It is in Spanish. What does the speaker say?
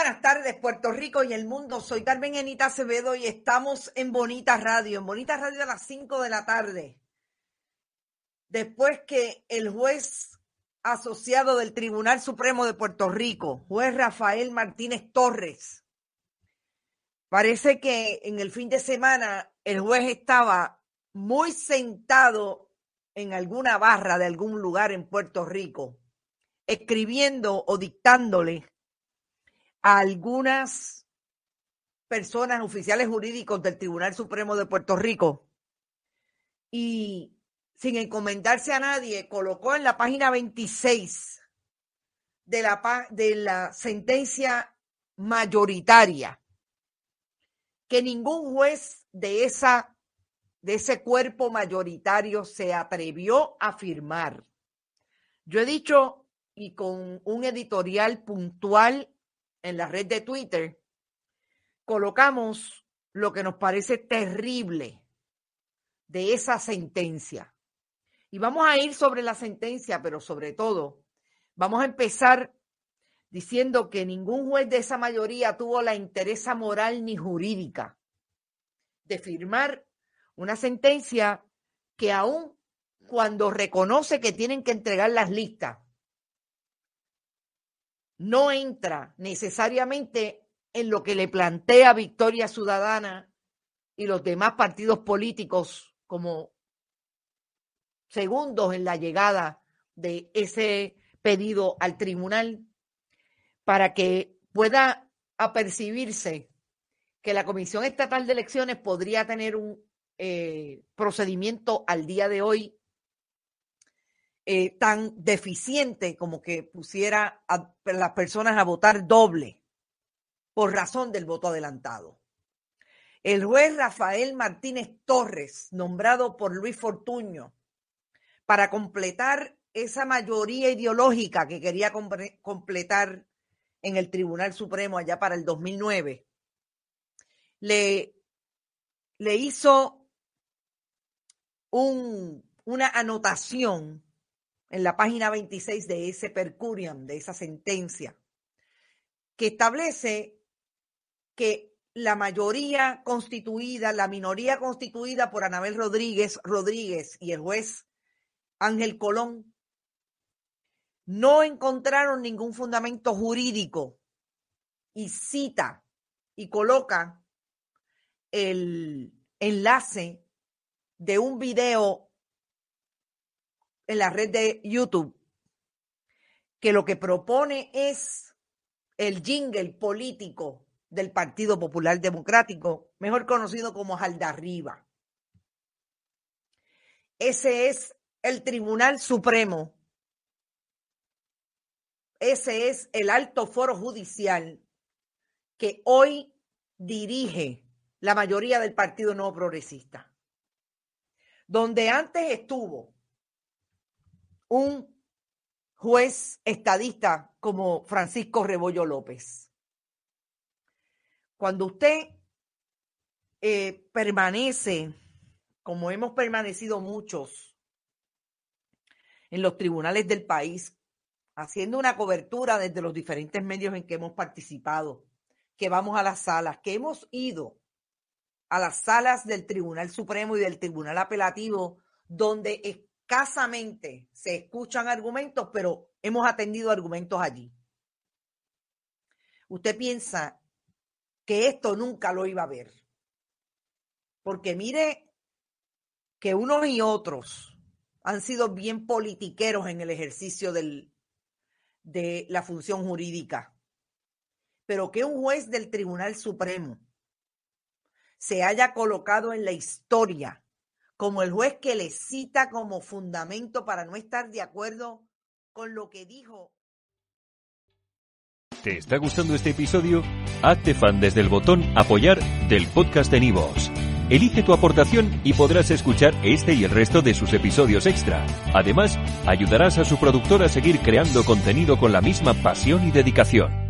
buenas tardes, Puerto Rico y el mundo. Soy Carmen Enita Acevedo y estamos en Bonita Radio a las 5 de la tarde. Después que el juez asociado del Tribunal Supremo de Puerto Rico, juez Rafael Martínez Torres, parece que en el fin de semana el juez estaba muy sentado en alguna barra de algún lugar en Puerto Rico, escribiendo o dictándole a algunas personas, oficiales jurídicos del Tribunal Supremo de Puerto Rico, y sin encomendarse a nadie, colocó en la página 26 de la sentencia mayoritaria que ningún juez de ese cuerpo mayoritario se atrevió a firmar. Yo he dicho, y con un editorial puntual en la red de Twitter, colocamos lo que nos parece terrible de esa sentencia. Y vamos a ir sobre la sentencia, pero sobre todo vamos a empezar diciendo que ningún juez de esa mayoría tuvo la entereza moral ni jurídica de firmar una sentencia que aun cuando reconoce que tienen que entregar las listas, no entra necesariamente en lo que le plantea Victoria Ciudadana y los demás partidos políticos como segundos en la llegada de ese pedido al tribunal, para que pueda apercibirse que la Comisión Estatal de Elecciones podría tener un procedimiento al día de hoy tan deficiente como que pusiera a las personas a votar doble por razón del voto adelantado. El juez Rafael Martínez Torres, nombrado por Luis Fortuño para completar esa mayoría ideológica que quería completar en el Tribunal Supremo allá para el 2009, le hizo una anotación en la página 26 de ese per curiam, de esa sentencia, que establece que la minoría constituida por Anabel Rodríguez y el juez Ángel Colón no encontraron ningún fundamento jurídico, y cita y coloca el enlace de un video en la red de YouTube que lo que propone es el jingle político del Partido Popular Democrático, mejor conocido como Jaldarriba. Ese es el Tribunal Supremo. Ese es el alto foro judicial que hoy dirige la mayoría del Partido Nuevo Progresista. Donde antes estuvo un juez estadista como Francisco Rebollo López. Cuando usted permanece, como hemos permanecido muchos en los tribunales del país, haciendo una cobertura desde los diferentes medios en que hemos participado, que vamos a las salas, que hemos ido a las salas del Tribunal Supremo y del Tribunal Apelativo, donde escasamente se escuchan argumentos, pero hemos atendido argumentos allí. Usted piensa que esto nunca lo iba a ver, porque mire que unos y otros han sido bien politiqueros en el ejercicio de la función jurídica, pero que un juez del Tribunal Supremo se haya colocado en la historia como el juez que le cita como fundamento para no estar de acuerdo con lo que dijo. ¿Te está gustando este episodio? Hazte fan desde el botón Apoyar del podcast de Nivos. Elige tu aportación y podrás escuchar este y el resto de sus episodios extra. Además, ayudarás a su productor a seguir creando contenido con la misma pasión y dedicación.